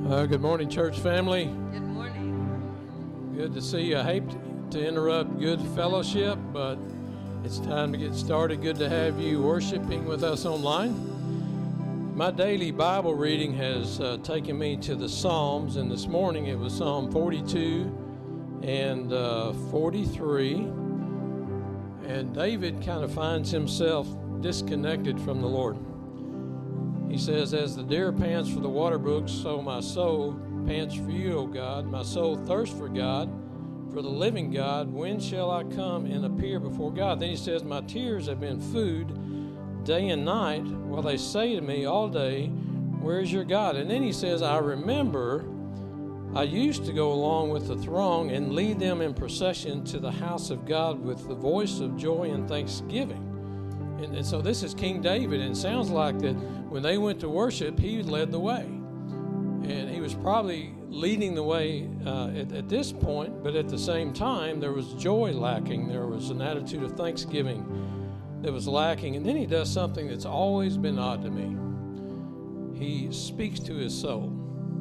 Good morning, church family. Good morning. Good to see you. I hate to interrupt good fellowship, but it's time to get started. Good to have you worshiping with us online. My daily Bible reading has taken me to the Psalms, and this morning it was Psalm 42 and 43. And David kind of finds himself disconnected from the Lord. He says, as the deer pants for the water brooks, so my soul pants for you, O God. My soul thirsts for God, for the living God. When shall I come and appear before God? Then he says, my tears have been food day and night, while they say to me all day, where is your God? And then he says, I remember I used to go along with the throng and lead them in procession to the house of God with the voice of joy and thanksgiving. And so this is King David, and it sounds like that when they went to worship, he led the way. And he was probably leading the way at this point, but at the same time, there was joy lacking. There was an attitude of thanksgiving that was lacking. And then he does something that's always been odd to me. He speaks to his soul.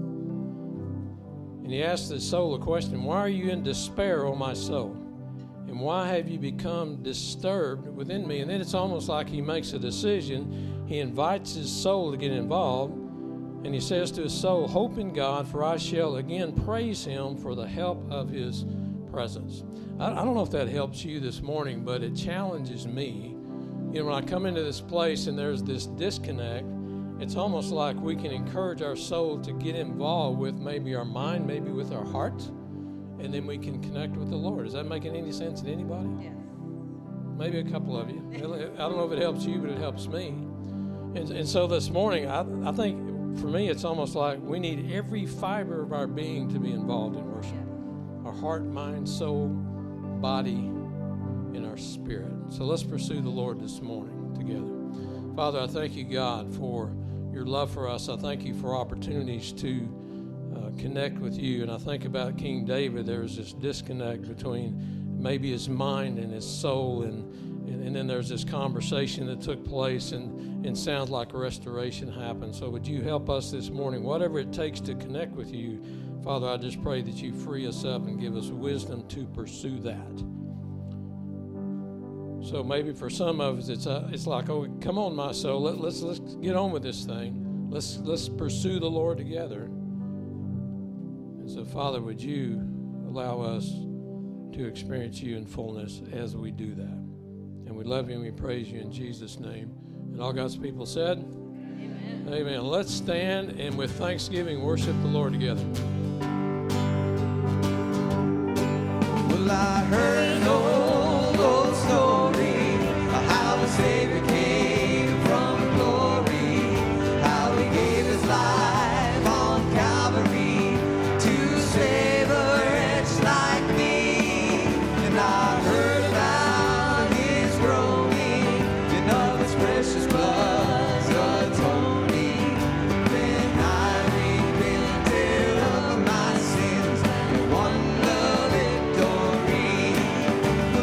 And he asks his soul a question, why are you in despair, O my soul? And why have you become disturbed within me? And then it's almost like he makes a decision. He invites his soul to get involved. And he says to his soul, hope in God, for I shall again praise him for the help of his presence. I don't know if that helps you this morning, but it challenges me. You know, when I come into this place and there's this disconnect, it's almost like we can encourage our soul to get involved with maybe our mind, maybe with our heart. And then we can connect with the Lord. Is that making any sense to anybody? Yes. Maybe a couple of you. I don't know if it helps you, but it helps me. And so this morning, I think for me, it's almost like we need every fiber of our being to be involved in worship. Yes. Our heart, mind, soul, body, and our spirit. So let's pursue the Lord this morning together. Father, I thank you, God, for your love for us. I thank you for opportunities to connect with you. And I think about King David. There was this disconnect between maybe his mind and his soul, and then there's this conversation that took place, and sounds like a restoration happened. So would you help us this morning, whatever it takes to connect with you? Father, I just pray that you free us up and give us wisdom to pursue that. So maybe for some of us, it's like, oh, come on, my soul, let's get on with this thing. Let's pursue the Lord together. So, Father, would you allow us to experience you in fullness as we do that? And we love you and we praise you in Jesus' name. And all God's people said, Amen. Amen. Let's stand and with thanksgiving worship the Lord together. Well, I heard an old story of how the Savior came from glory, how he gave his life on Calvary to save a wretch like me. And I heard about his groaning and of his precious blood's atoning. Then I repented of my sins and won the victory.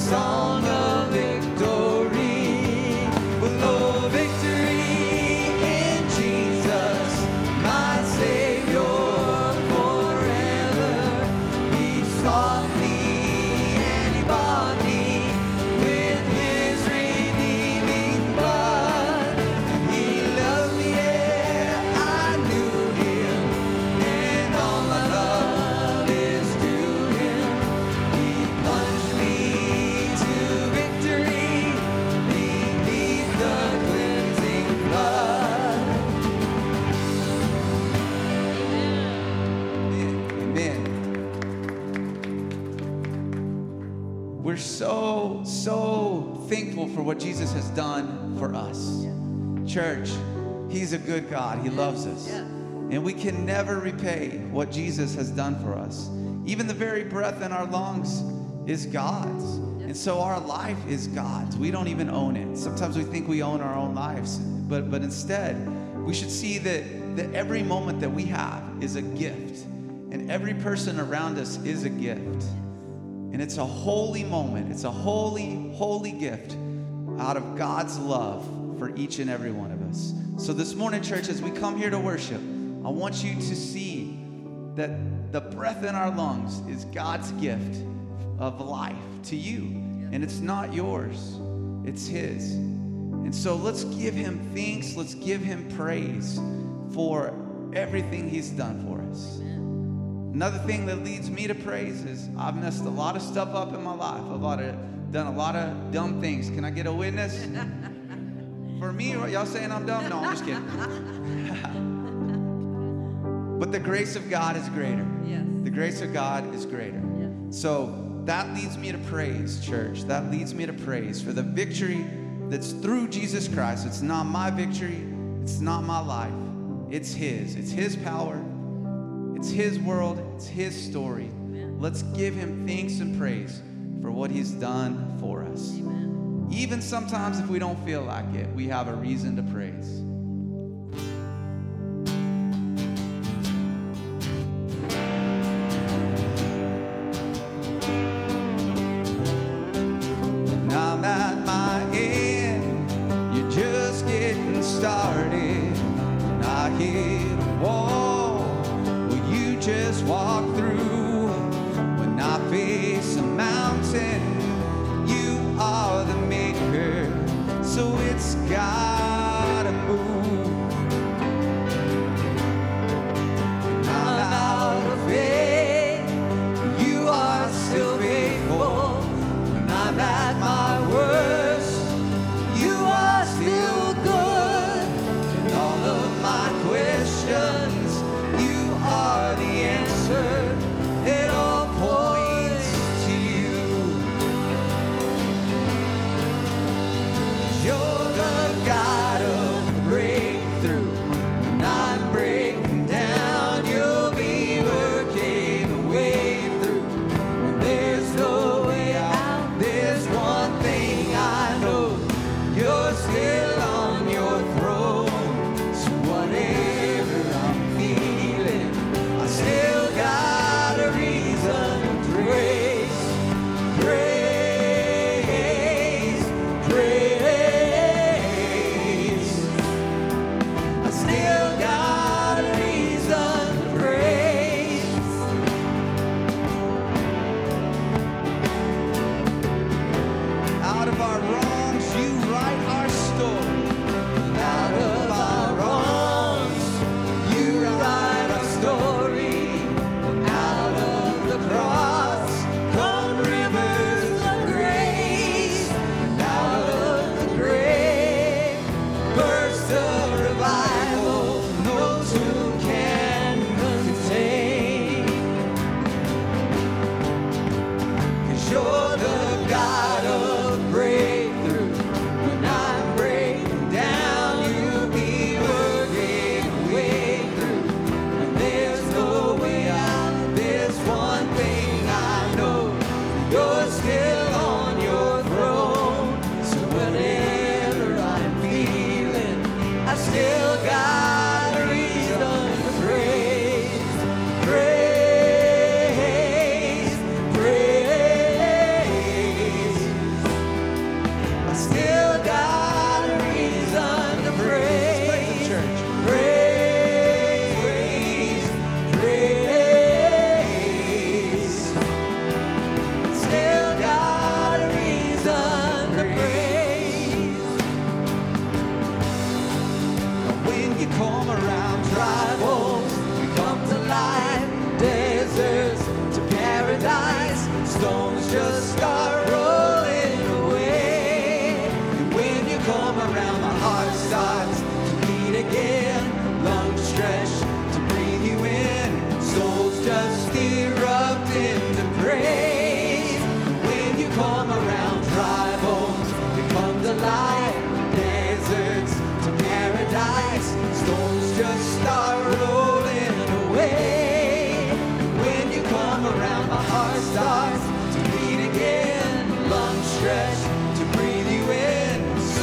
song of victory. With no victory in Jesus, my Savior forever. He sought me and he bought me with his redeeming blood. He loved me, yeah, I knew him, and all my love is to him. He plunged me to victory beneath the cleansing flood. Amen. We're so thankful for what Jesus has done for us. Church, he's a good God. He loves us. Yes. And we can never repay what Jesus has done for us. Even the very breath in our lungs is God's. And so our life is God's. We don't even own it. Sometimes we think we own our own lives, but instead, we should see that every moment that we have is a gift. And every person around us is a gift. And it's a holy moment. It's a holy, holy gift out of God's love for each and every one of us. So this morning, church, as we come here to worship, I want you to see that the breath in our lungs is God's gift of life to you. And it's not yours. It's his. And so let's give him thanks. Let's give him praise for everything he's done for us. Another thing that leads me to praise is I've messed a lot of stuff up in my life. I've done a lot of dumb things. Can I get a witness? For me, y'all saying I'm dumb? No, I'm just kidding. But the grace of God is greater. Yes. The grace of God is greater. Yes. So that leads me to praise, church. That leads me to praise for the victory that's through Jesus Christ. It's not my victory. It's not my life. It's his. It's his power. It's his world. It's his story. Amen. Let's give him thanks and praise for what he's done for us. Amen. Even sometimes if we don't feel like it, we have a reason to praise. Now I'm at my end, you're just getting started. And I hit a wall, will you just walk through? When I face a mountain, you are the maker, so it's gotta move.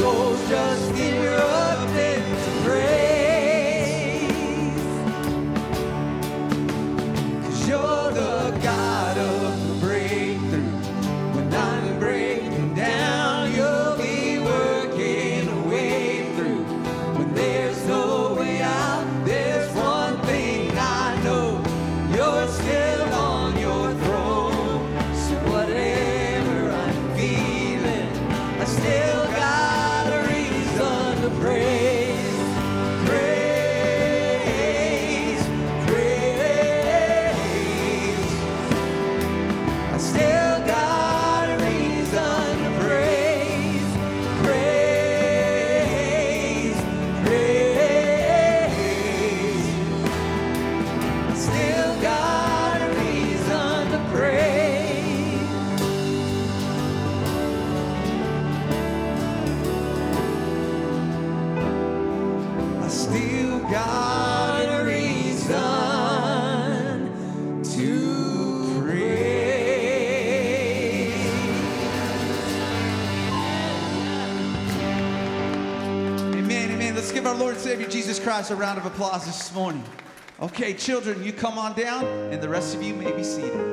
souls just erupt into praise. 'Cause you're the God of the breakthrough. When I'm breaking down, you'll be working a way through. When there's no way out, there's one thing I know. You're still on your throne. So whatever I'm feeling, I still got a reason to praise. Praise, praise. I still got a reason to praise. Praise, praise. I still got a reason to praise. I still got a reason to praise. Amen, amen. Let's give our Lord and Savior Jesus Christ a round of applause this morning. Okay, children, you come on down, and the rest of you may be seated.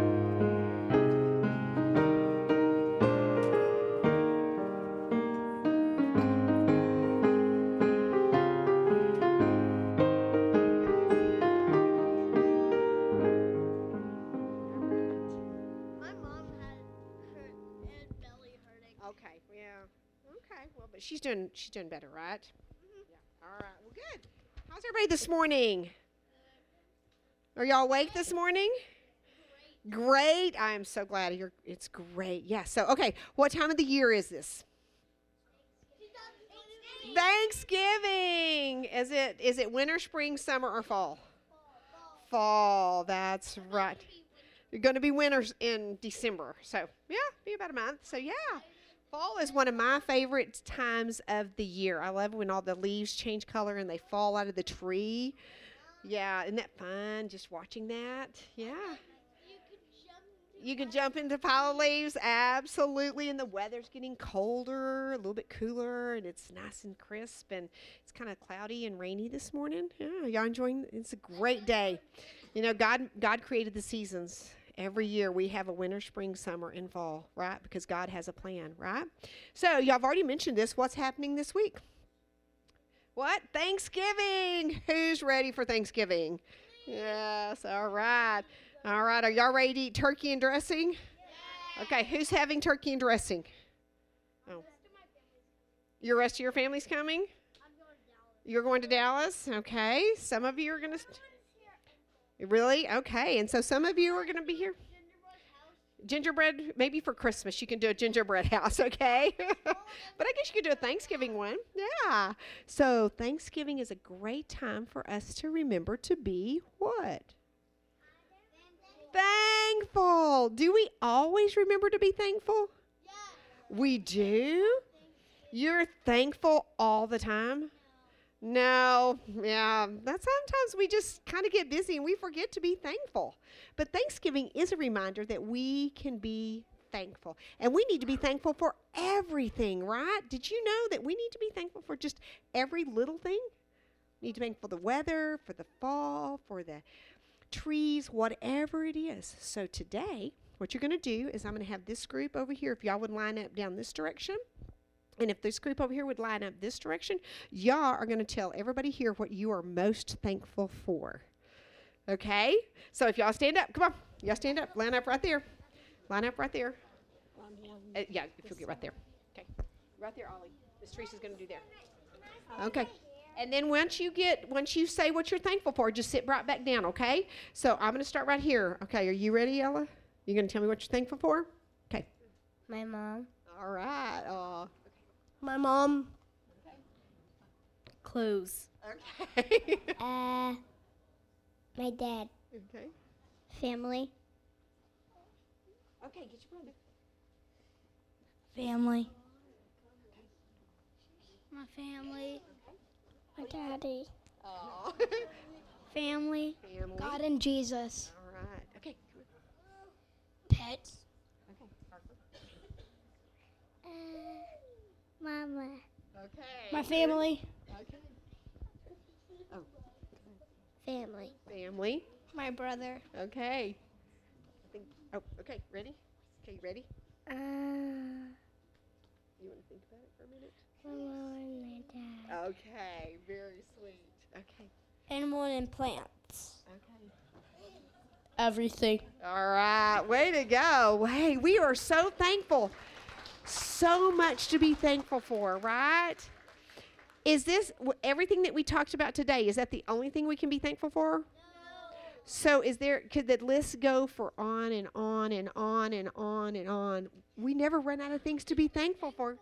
My mom had belly hurting. Okay, yeah. Okay, well, but she's doing better, right? Yeah. All right. Well, good. How's everybody this morning? Are y'all awake this morning? Great. I am so glad it's great. Yeah. So, okay, what time of the year is this? Thanksgiving. Is it winter, spring, summer, or fall? Fall. That's right. You're going to be winters in December. So, yeah, be about a month. So, yeah. Fall is one of my favorite times of the year. I love when all the leaves change color and they fall out of the tree. Yeah, isn't that fun, just watching that? Yeah. You can jump into a pile of leaves, absolutely, and the weather's getting colder, a little bit cooler, and it's nice and crisp, and it's kind of cloudy and rainy this morning. Yeah, y'all enjoying? It's a great day. You know, God created the seasons. Every year we have a winter, spring, summer, and fall, right? Because God has a plan, right? So y'all have already mentioned this. What's happening this week? What? Thanksgiving. Who's ready for Thanksgiving? Yes, all right. All right, are y'all ready to eat turkey and dressing? Okay, who's having turkey and dressing? Oh. Your rest of your family's coming? You're going to Dallas? Okay. Some of you are going to... Really? Okay. And so some of you are going to be here. Gingerbread, maybe for Christmas you can do a gingerbread house, okay? But I guess you could do a Thanksgiving one. Yeah. So Thanksgiving is a great time for us to remember to be what? Thankful. Do we always remember to be thankful? We do? You're thankful all the time? No, yeah, that sometimes we just kind of get busy and we forget to be thankful. But Thanksgiving is a reminder that we can be thankful. And we need to be thankful for everything, right? Did you know that we need to be thankful for just every little thing? We need to be thankful for the weather, for the fall, for the trees, whatever it is. So today, what you're going to do is I'm going to have this group over here. If y'all would line up down this direction. And if this group over here would line up this direction, y'all are going to tell everybody here what you are most thankful for. Okay? So if y'all stand up, come on. Y'all stand up. Line up right there. Line up right there. Yeah, if you'll get right there. Okay. Right there, Ollie. Miss Teresa's going to do there. Okay. And then once you say what you're thankful for, just sit right back down, okay? So I'm going to start right here. Okay, are you ready, Ella? You going to tell me what you're thankful for? Okay. My mom. All right. My mom. Okay. Clothes. Okay. My dad. Okay. Family. Okay, get your brother. Family. My family. My daddy. Aw. Family. Family. God and Jesus. All right. Okay. Pets. Okay. Parker. Mama. Okay. My family. Okay. Oh, Family. family. My brother. Okay. Okay. Ready? Okay, ready? Uh, You want to think about it for a minute? Mama and my dad. Okay, very sweet. Okay. Animal and plants. Okay. Everything. All right, way to go. Hey, we are so thankful. So much to be thankful for, right? Is this everything that we talked about today? Is that the only thing we can be thankful for? No. So could the list go for on and on and on and on and on? We never run out of things to be thankful for.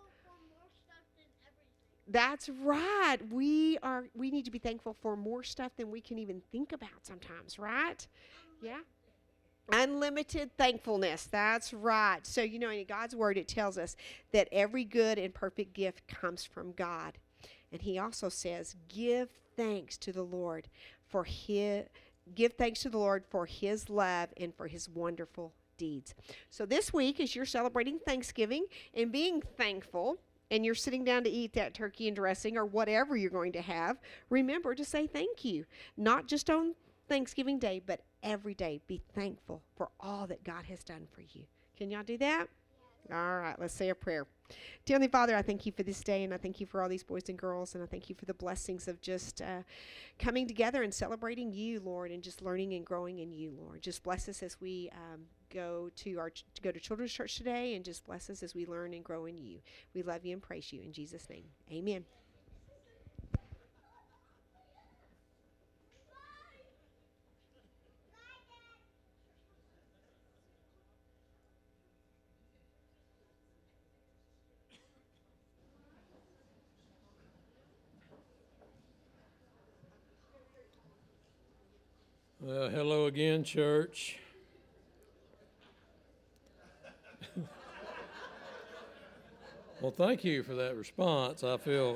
That's right. We need to be thankful for more stuff than we can even think about sometimes, right? Yeah. Unlimited thankfulness. That's right. So, in God's word, it tells us that every good and perfect gift comes from God. And he also says, give thanks to the Lord for his love and for his wonderful deeds. So this week, as you're celebrating Thanksgiving and being thankful, and you're sitting down to eat that turkey and dressing or whatever you're going to have, remember to say thank you. Not just on Thanksgiving Day, but every day. Be thankful for all that God has done for you. Can y'all do that? Yes. All right, let's say a prayer. Dear Heavenly Father, I thank you for this day, and I thank you for all these boys and girls, and I thank you for the blessings of just coming together and celebrating you, Lord, and just learning and growing in you, Lord. Just bless us as we go to Children's Church today, and just bless us as we learn and grow in you. We love you and praise you in Jesus' name. Amen. Well, hello again, church. Well, thank you for that response. I feel,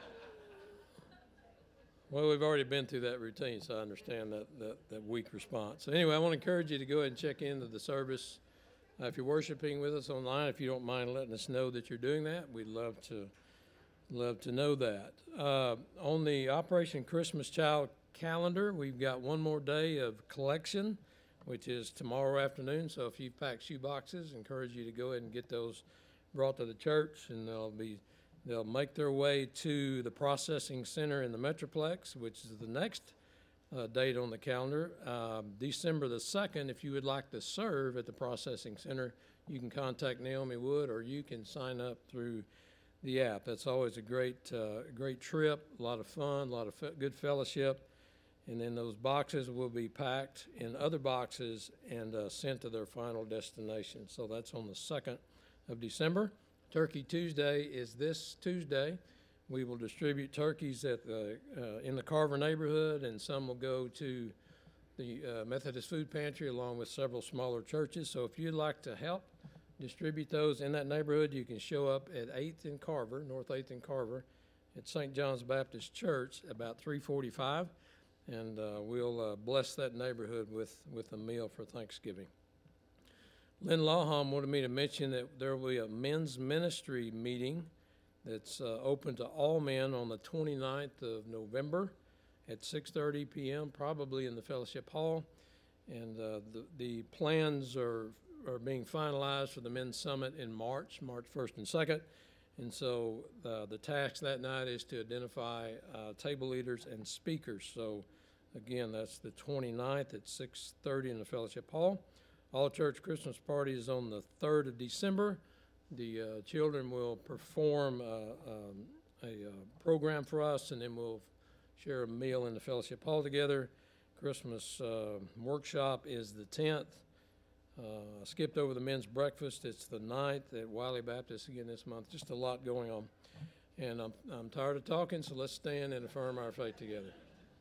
well, we've already been through that routine, so I understand that weak response. So anyway, I want to encourage you to go ahead and check into the service. If you're worshiping with us online, if you don't mind letting us know that you're doing that, we'd love to know that. On the Operation Christmas Child calendar, we've got one more day of collection, which is tomorrow afternoon. So if you've packed shoe boxes, encourage you to go ahead and get those brought to the church, and they'll make their way to the processing center in the Metroplex, which is the next date on the calendar. December the 2nd, if you would like to serve at the processing center, you can contact Naomi Wood, or you can sign up through the app. That's always a great trip, a lot of fun, a lot of good fellowship. And then those boxes will be packed in other boxes and sent to their final destination. So that's on the 2nd of December. Turkey Tuesday is this Tuesday. We will distribute turkeys in the Carver neighborhood, and some will go to the Methodist Food Pantry along with several smaller churches. So if you'd like to help distribute those in that neighborhood, you can show up at 8th and Carver, North 8th and Carver, at St. John's Baptist Church about 3:45. And we'll bless that neighborhood with a meal for Thanksgiving. Lynn Lawham wanted me to mention that there will be a men's ministry meeting that's open to all men on the 29th of November at 6:30 p.m., probably in the Fellowship Hall. And the plans are being finalized for the Men's Summit in March 1st and 2nd. And so the task that night is to identify table leaders and speakers. So, again, that's the 29th at 6:30 in the Fellowship Hall. All church Christmas party is on the 3rd of December. The children will perform a program for us, and then we'll share a meal in the Fellowship Hall together. Christmas workshop is the 10th. I skipped over the men's breakfast. It's the 9th at Wiley Baptist again this month. Just a lot going on. And I'm tired of talking, so let's stand and affirm our faith together.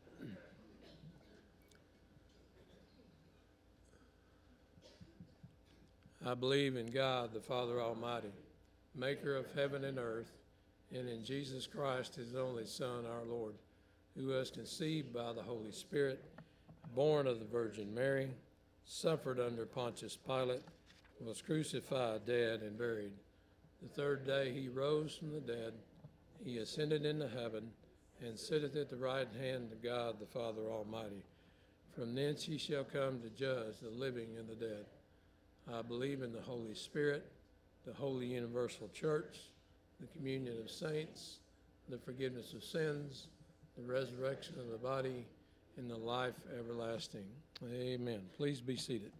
I believe in God, the Father Almighty, maker of heaven and earth, and in Jesus Christ, his only Son, our Lord, who was conceived by the Holy Spirit, born of the Virgin Mary, suffered under Pontius Pilate, was crucified, dead, and buried. The third day he rose from the dead. He ascended into heaven and sitteth at the right hand of God the Father Almighty. From thence he shall come to judge the living and the dead. I believe in the Holy Spirit, the holy universal church, the communion of saints, the forgiveness of sins, the resurrection of the body, and the life everlasting. Amen. Please be seated.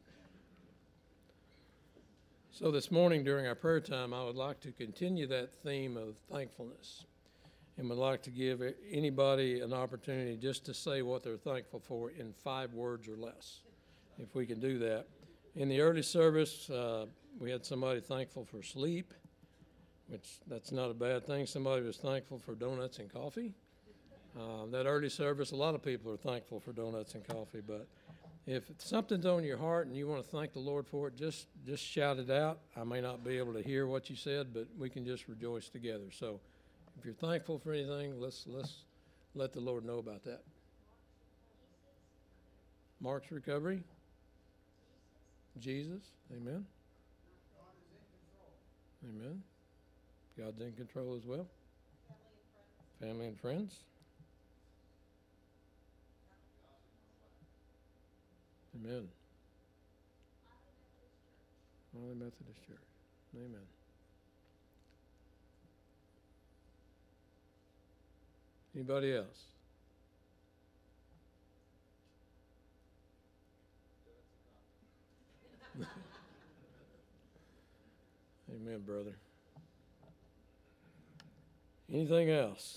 So this morning during our prayer time, I would like to continue that theme of thankfulness, and would like to give anybody an opportunity just to say what they're thankful for in 5 words or less, if we can do that. In the early service, we had somebody thankful for sleep, which that's not a bad thing. Somebody was thankful for donuts and coffee. That early service, a lot of people are thankful for donuts and coffee, but if something's on your heart and you want to thank the Lord for it, just shout it out. I may not be able to hear what you said, but we can just rejoice together. So if you're thankful for anything, let's let the Lord know about that. Mark's recovery. Jesus. Amen. Amen. God's in control as well. Family and friends. Amen. Valley Methodist Church. Amen. Anybody else? Amen, brother. Anything else?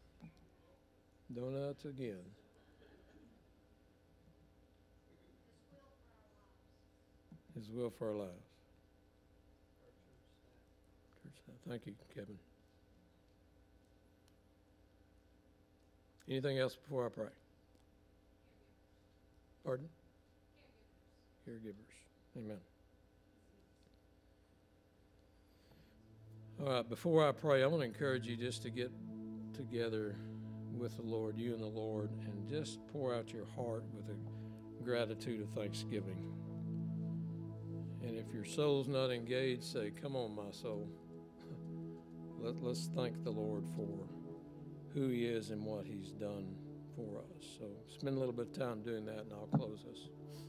Donuts again. His will for our lives. Thank you, Kevin. Anything else before I pray? Pardon? Caregivers. Amen. All right, before I pray, I want to encourage you just to get together with the Lord, you and the Lord, and just pour out your heart with a gratitude of thanksgiving. And if your soul's not engaged, say, come on, my soul. Let's thank the Lord for who he is and what he's done for us. So spend a little bit of time doing that, and I'll close us.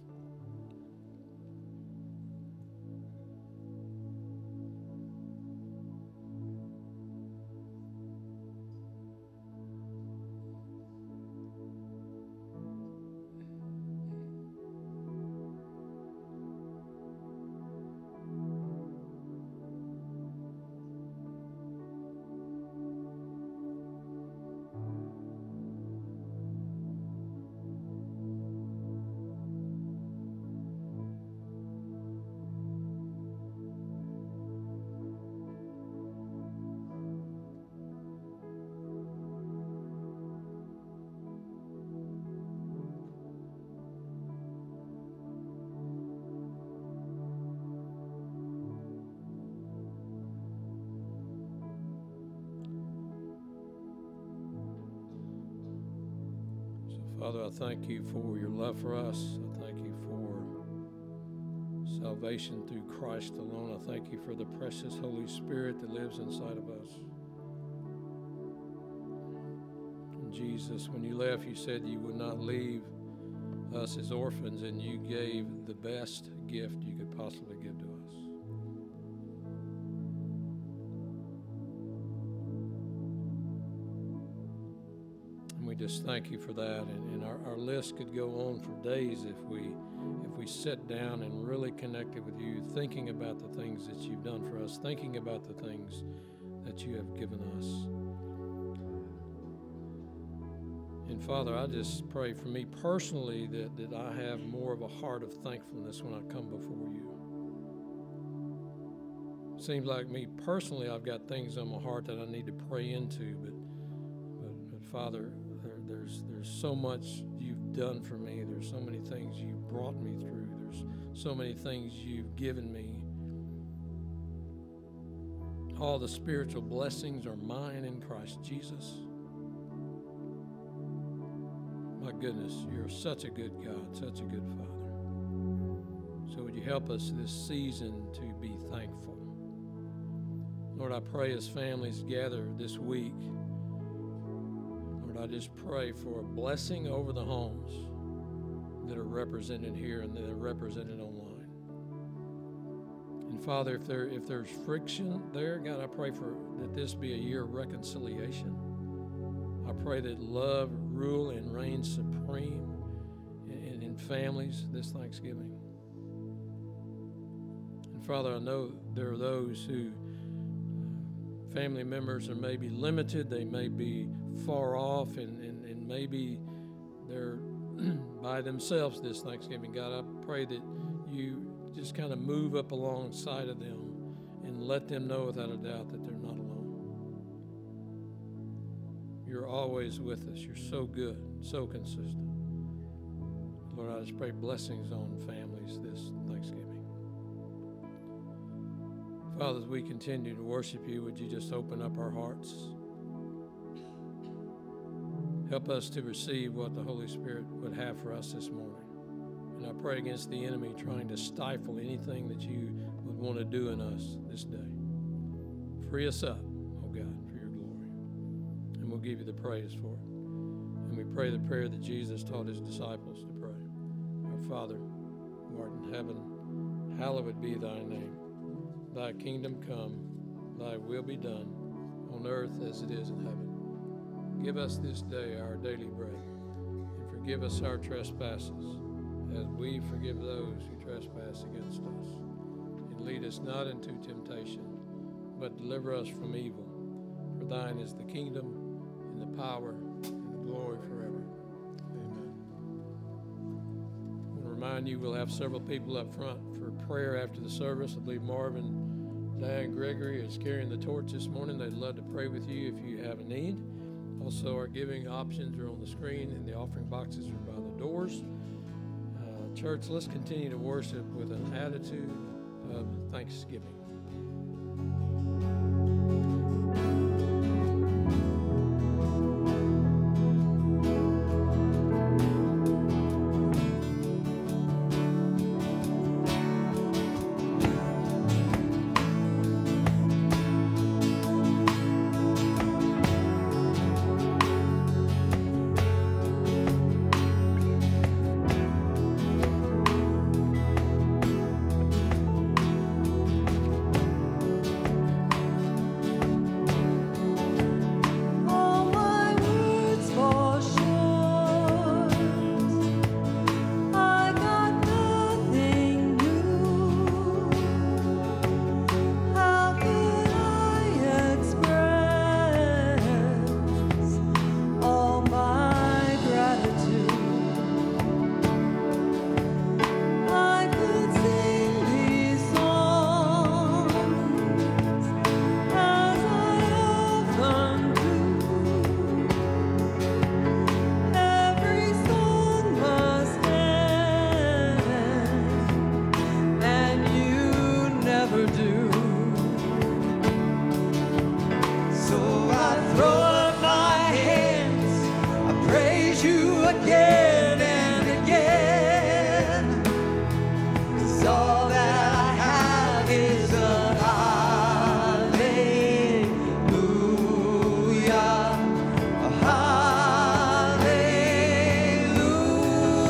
Father, I thank you for your love for us. I thank you for salvation through Christ alone. I thank you for the precious Holy Spirit that lives inside of us. And Jesus, when you left, you said you would not leave us as orphans, and you gave the best gift you could possibly give to us. We just thank you for that, and our list could go on for days if we sit down and really connected with you, thinking about the things that you've done for us, thinking about the things that you have given us. And Father, I just pray for me personally that I have more of a heart of thankfulness when I come before you. Seems like me personally, I've got things on my heart that I need to pray into, but Father, there's so much you've done for me. There's so many things you've brought me through. There's so many things you've given me. All the spiritual blessings are mine in Christ Jesus. My goodness, you're such a good God, such a good Father. So would you help us this season to be thankful? Lord, I pray as families gather this week, Lord, I just pray for a blessing over the homes that are represented here and that are represented online. And Father, if there's friction there, God, I pray that this be a year of reconciliation. I pray that love rule and reign supreme in families this Thanksgiving. And Father, I know there are those who family members are maybe limited, they may be far off, and maybe they're by themselves this Thanksgiving. God, I pray that you just kind of move up alongside of them and let them know without a doubt that they're not alone. You're always with us. You're so good, so consistent. Lord, I just pray blessings on families this Thanksgiving. Father, as we continue to worship you, would you just open up our hearts? Help us to receive what the Holy Spirit would have for us this morning. And I pray against the enemy trying to stifle anything that you would want to do in us this day. Free us up, oh God, for your glory. And we'll give you the praise for it. And we pray the prayer that Jesus taught his disciples to pray. Our Father, who art in heaven, hallowed be thy name. Thy kingdom come, thy will be done, on earth as it is in heaven. Give us this day our daily bread, and forgive us our trespasses, as we forgive those who trespass against us. And lead us not into temptation, but deliver us from evil. For thine is the kingdom, and the power, and the glory forever. Amen. I want to remind you we'll have several people up front for prayer after the service. I believe Marvin, Diane Gregory is carrying the torch this morning. They'd love to pray with you if you have a need. Also, our giving options are on the screen, and the offering boxes are by the doors. Church, let's continue to worship with an attitude of thanksgiving.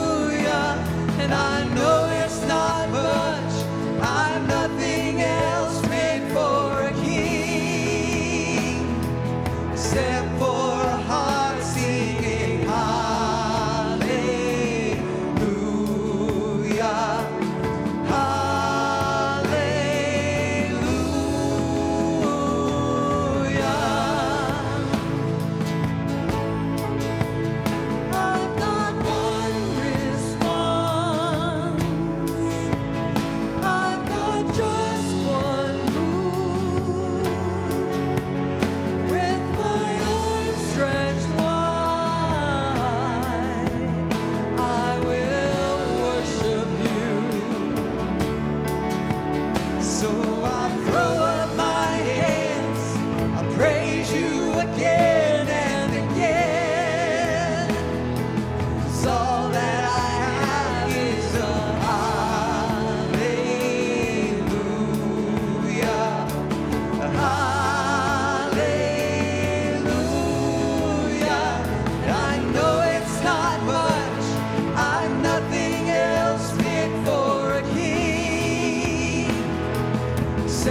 And I know it's not much, I've nothing else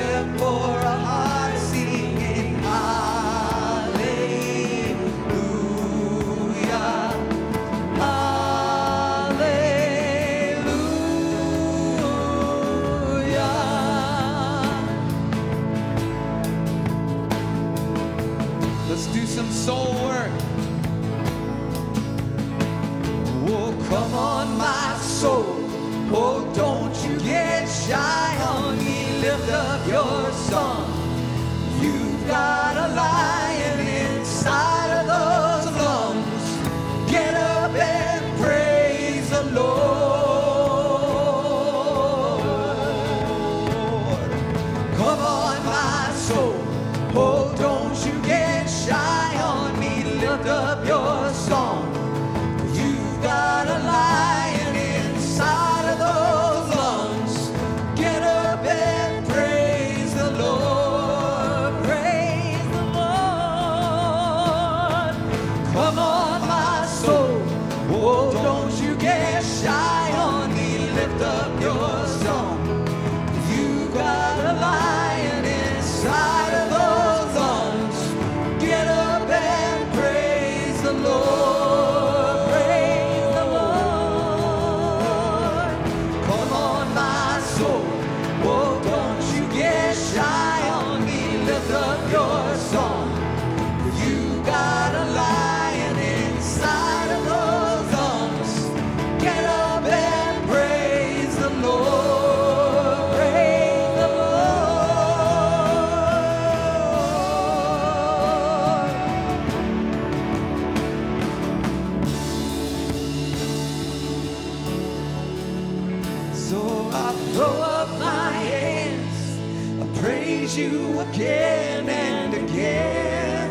except for a heart singing hallelujah, hallelujah. Let's do some soul work. Oh, come on, my soul. Oh, don't you get shy on me. Lift up your song. You've got a lion inside of those lungs. Get up and praise the Lord. Come on, my soul. Oh, don't you get shy on me. Lift up your song. You've got a lion inside of those lungs. Get up and praise the Lord. Praise the Lord. Come on, my soul. Oh, don't you get shy on me. Lift up your song. You've got a lion inside of those lungs. Get up and praise the Lord. Praise the Lord. Come on, my soul. Oh, don't you get shy on me. Lift up your song. You got a lion inside of those lungs. Get up and praise the Lord. Praise the Lord. So I throw up my hands. I praise you again and again.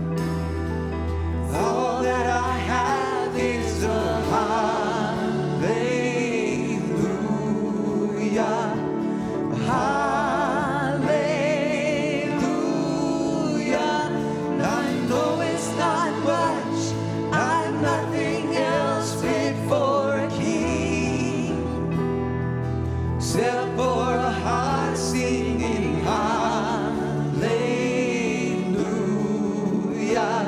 All that I have is a hallelujah. Hallelujah. I know it's not much. I'm nothing else fit for a king, except for a heart singing hallelujah,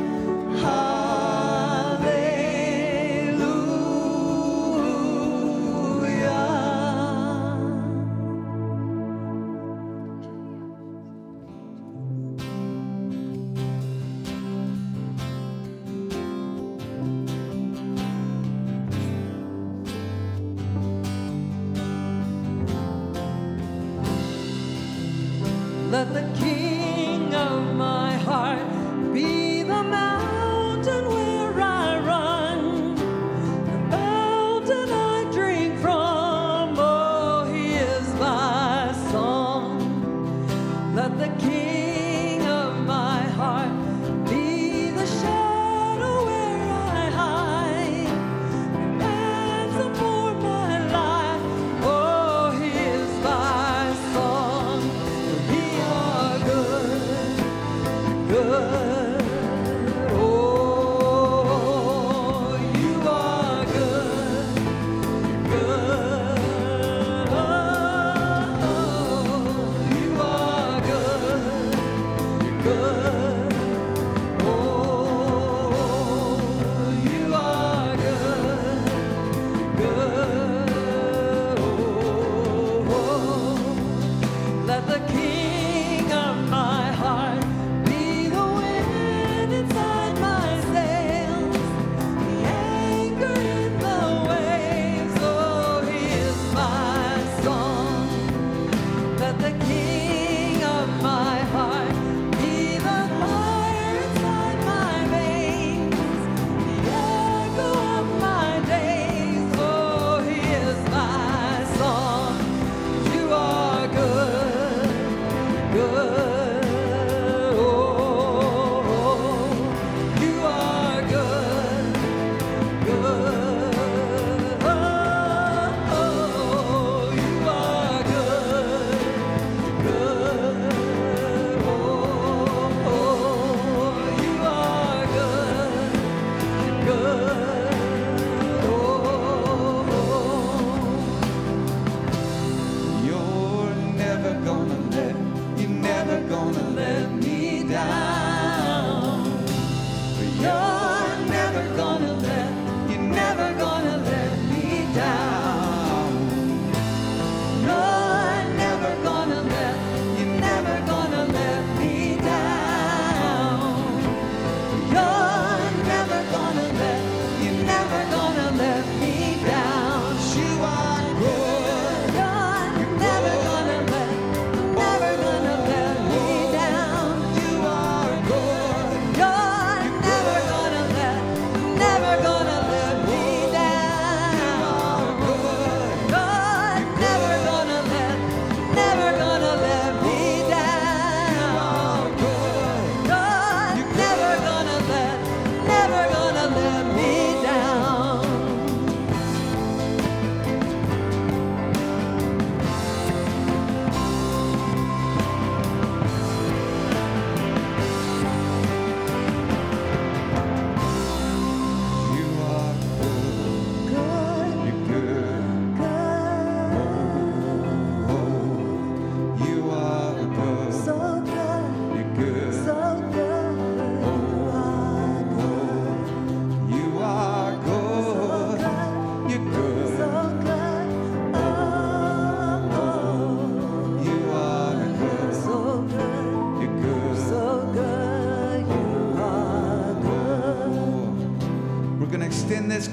let the King of my heart be the mountain where I run, the mountain I drink from. Oh, he is my song. Let the King of my heart be the shadow where I hide, the ransom for my life. Oh, he is my song. You are good, good. Oh, you are good, good. Oh, you are good, good. Oh, you are good, good. Oh, let the King of my heart be the wind inside my sails, the anchor in the waves. Oh, he is my song. Let the King of my heart be the fire inside my veins, the echo of my days. Oh, he is my song. You are good, good. Oh, you are good, good. Oh, you are good, good. Oh, you are good, good. Oh, you're never gonna let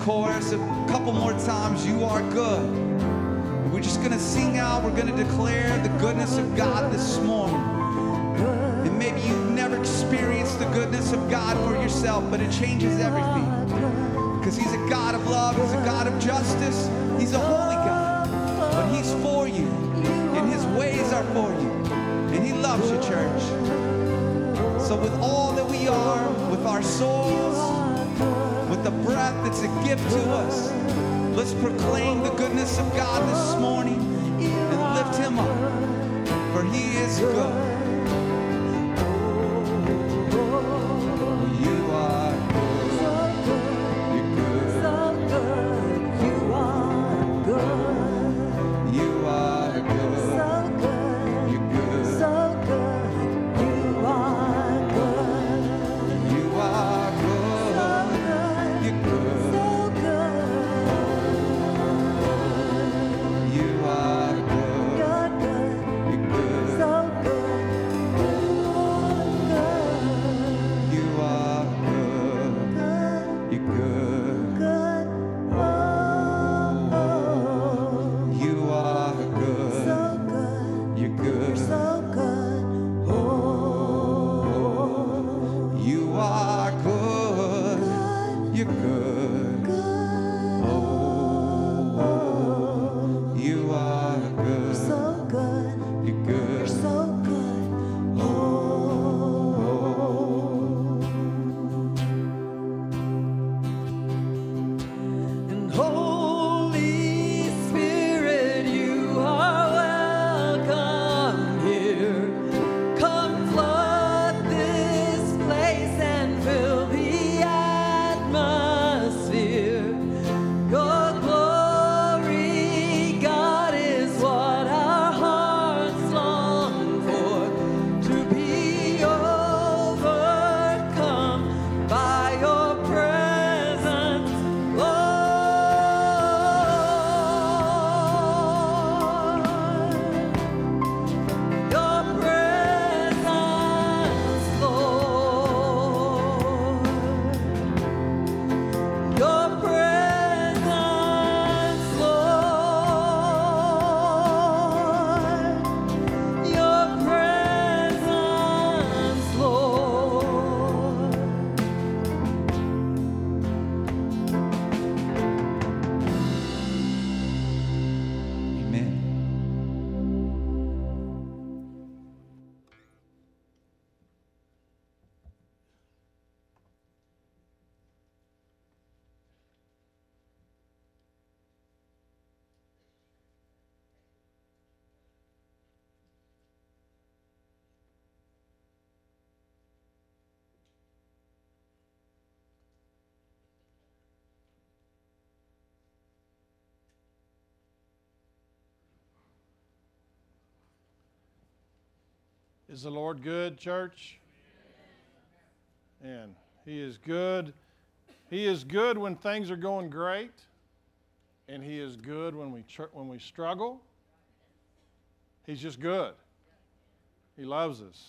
chorus a couple more times. You are good. And we're just going to sing out. We're going to declare the goodness of God this morning. And maybe you've never experienced the goodness of God for yourself, but it changes everything. Because He's a God of love. He's a God of justice. He's a holy God. But He's for you. And His ways are for you. And He loves you, church. So with all that we are, with our souls, with the breath that's a gift to us, let's proclaim the goodness of God this morning and lift Him up. For He is good. You are good. You're good. You are good. You are good. You're good. You are good. You are good. You're good. You are good. You're good. You are good. You're good. You are good. You're good. You are good. You're good. You are good. You're good. And Holy Spirit, you are welcome here. Come flood this place and fill the atmosphere. Your glory, God, is what our hearts long for. To be overcome by your presence, Lord. Your presence, Lord. Your presence, Lord. Your presence, Lord. Amen. Is the Lord good, church? And He is good. He is good when things are going great, and He is good when we struggle. He's just good. He loves us.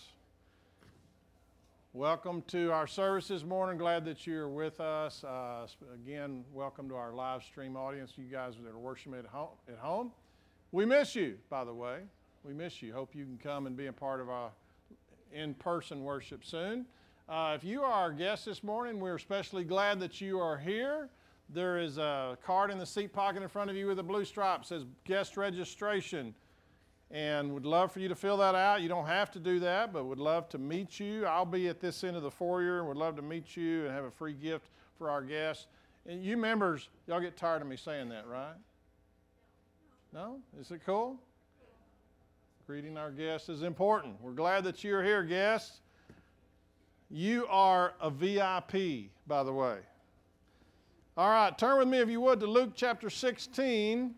Welcome to our service this morning. Glad that you're with us. Again, welcome to our live stream audience, you guys that are worshiping at home. We miss you, by the way. We miss you. Hope you can come and be a part of our in-person worship soon. If you are our guest this morning, we're especially glad that you are here. There is a card in the seat pocket in front of you with a blue stripe. It says guest registration. And would love for you to fill that out. You don't have to do that, but would love to meet you. I'll be at this end of the foyer and would love to meet you and have a free gift for our guests. And you members, y'all get tired of me saying that, right? No? Is it cool? Greeting our guests is important. We're glad that you're here, guests. You are a VIP, by the way. All right, turn with me, if you would, to Luke chapter 16.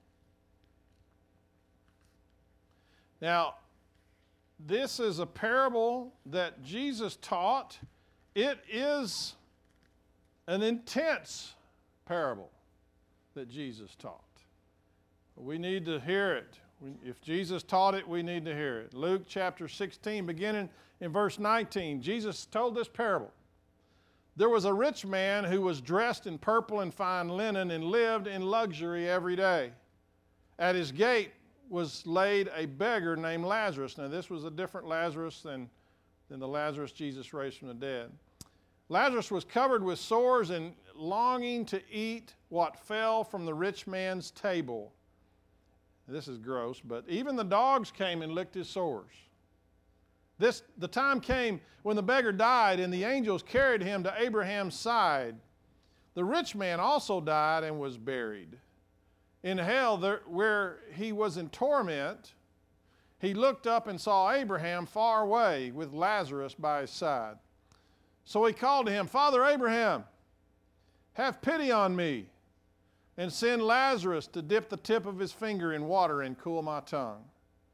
Now, this is a parable that Jesus taught. It is an intense parable that Jesus taught. We need to hear it. If Jesus taught it, we need to hear it. Luke chapter 16, beginning in verse 19, Jesus told this parable. There was a rich man who was dressed in purple and fine linen and lived in luxury every day. At his gate was laid a beggar named Lazarus. Now, this was a different Lazarus than the Lazarus Jesus raised from the dead. Lazarus was covered with sores and longing to eat what fell from the rich man's table. This is gross, but even the dogs came and licked his sores. The time came when the beggar died, and the angels carried him to Abraham's side. The rich man also died and was buried. In hell, where he was in torment, he looked up and saw Abraham far away with Lazarus by his side. So he called to him, Father Abraham, have pity on me, and send Lazarus to dip the tip of his finger in water and cool my tongue,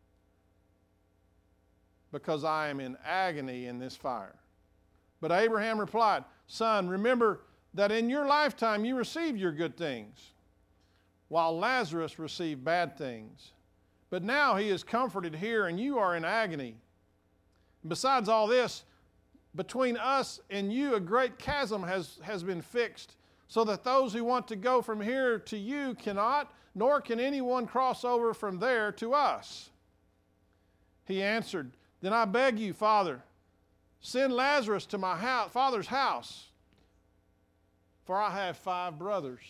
because I am in agony in this fire. But Abraham replied, Son, remember that in your lifetime you received your good things, while Lazarus received bad things. But now he is comforted here, and you are in agony. Besides all this, between us and you a great chasm has been fixed, so that those who want to go from here to you cannot, nor can anyone cross over from there to us. He answered, Then I beg you, Father, send Lazarus to my father's house, for I have 5 brothers.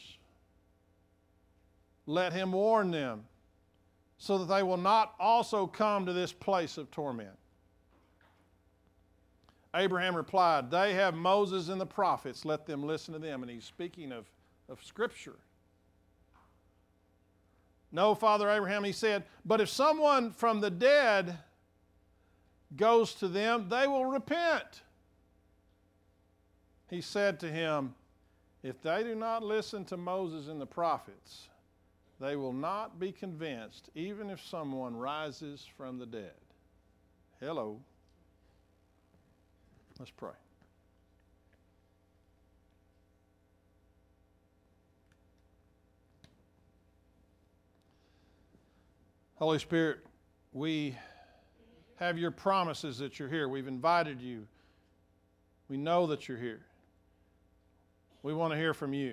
Let him warn them, so that they will not also come to this place of torment. Abraham replied, They have Moses and the prophets, let them listen to them. And he's speaking of Scripture. No, Father Abraham, he said, but if someone from the dead goes to them, they will repent. He said to him, If they do not listen to Moses and the prophets, they will not be convinced, even if someone rises from the dead. Hello. Let's pray. Holy Spirit, we have your promises that you're here. We've invited you. We know that you're here. We want to hear from you.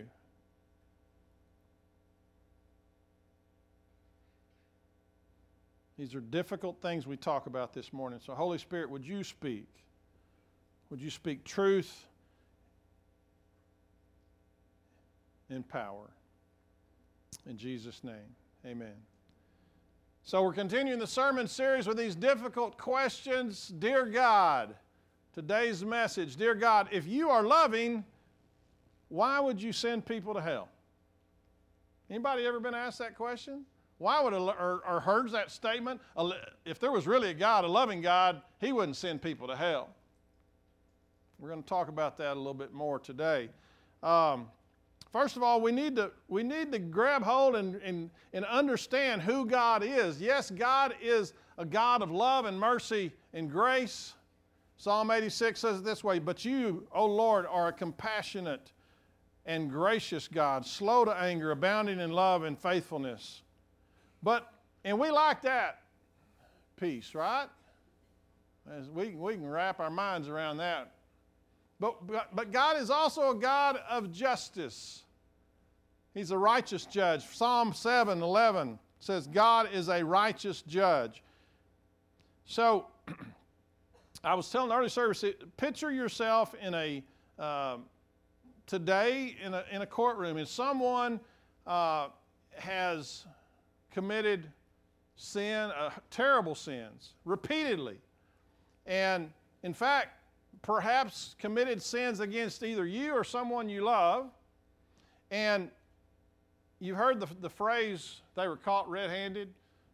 These are difficult things we talk about this morning. So, Holy Spirit, would you speak? Would you speak truth in power? In Jesus' name, amen. So we're continuing the sermon series with these difficult questions. Dear God, today's message, dear God, if you are loving, why would you send people to hell? Anybody ever been asked that question? Why would or heard that statement? If there was really a God, a loving God, he wouldn't send people to hell. We're going to talk about that a little bit more today. First of all, we need to grab hold and understand who God is. Yes, God is a God of love and mercy and grace. Psalm 86 says it this way, But you, O Lord, are a compassionate and gracious God, slow to anger, abounding in love and faithfulness. And we like that piece, right? As we can wrap our minds around that. But God is also a God of justice. He's a righteous judge. Psalm 7:11 says God is a righteous judge. So I was telling the early service, picture yourself in today in a courtroom, and someone has committed sin, terrible sins, repeatedly, and in fact, perhaps committed sins against either you or someone you love, and you've heard the phrase, they were caught red-handed.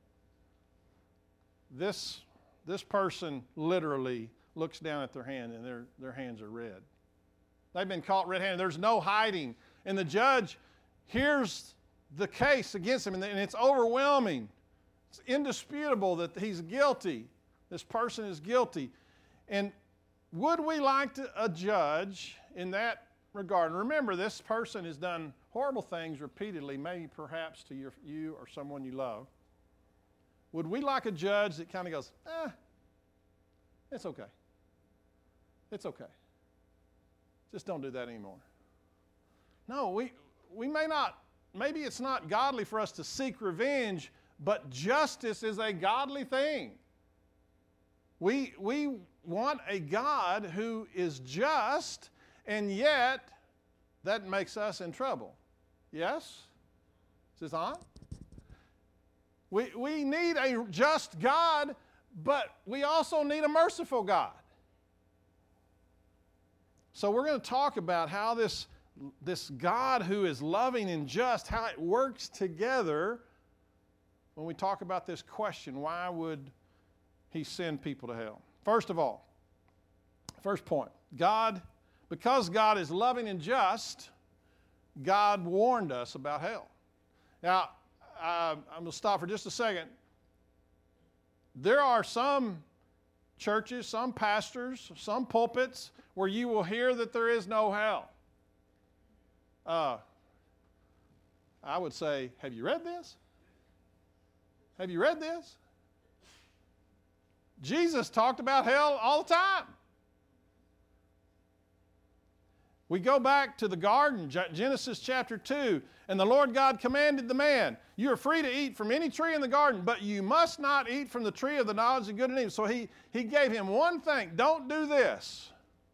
This person literally looks down at their hand and their hands are red. They've been caught red-handed. There's no hiding. And the judge hears the case against him, and it's overwhelming. It's indisputable that he's guilty. This person is guilty. And would we like a judge in that regard? And remember, this person has done horrible things repeatedly, maybe perhaps to you or someone you love. Would we like a judge that kind of goes, it's okay. It's okay. Just don't do that anymore. No, we may not, maybe it's not godly for us to seek revenge, but justice is a godly thing. We want a God who is just, and yet that makes us in trouble. Yes? Is this on? We need a just God, but we also need a merciful God. So we're going to talk about how this God who is loving and just, how it works together when we talk about this question, why would he send people to hell? First of all, first point, because God is loving and just, God warned us about hell. Now, I'm going to stop for just a second. There are some churches, some pastors, some pulpits where you will hear that there is no hell. I would say, have you read this? Have you read this? Jesus talked about hell all the time. We go back to the garden, Genesis chapter 2, and the Lord God commanded the man, you are free to eat from any tree in the garden, but you must not eat from the tree of the knowledge of good and evil. So he gave him one thing, don't do this.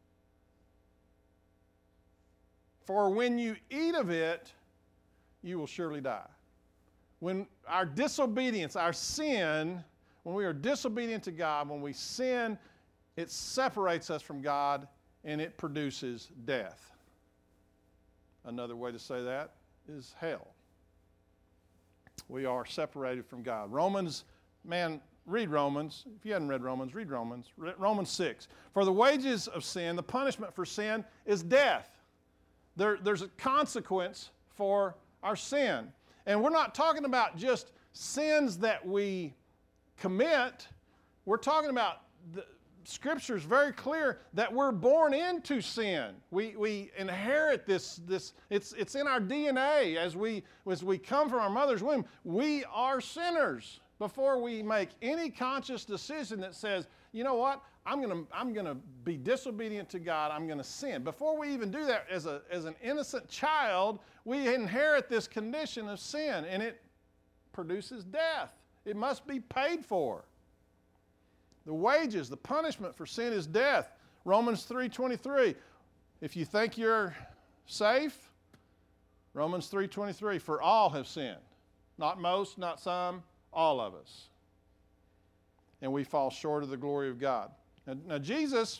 For when you eat of it, you will surely die. When our disobedience, our sin, when we are disobedient to God, when we sin, it separates us from God and it produces death. Another way to say that is hell. We are separated from God. Read Romans. If you haven't read Romans, read Romans. Romans 6. For the wages of sin, the punishment for sin is death. There's a consequence for our sin. And we're not talking about just sins that we commit. We're talking about the Scripture is very clear that we're born into sin. We inherit this. It's in our DNA as we come from our mother's womb. We are sinners before we make any conscious decision that says, you know what, I'm gonna be disobedient to God. I'm gonna sin. Before we even do that, as an innocent child, we inherit this condition of sin, and it produces death. It must be paid for. The wages, the punishment for sin is death. Romans 3:23. If you think you're safe, Romans 3:23, for all have sinned. Not most, not some, all of us. And we fall short of the glory of God. Now Jesus,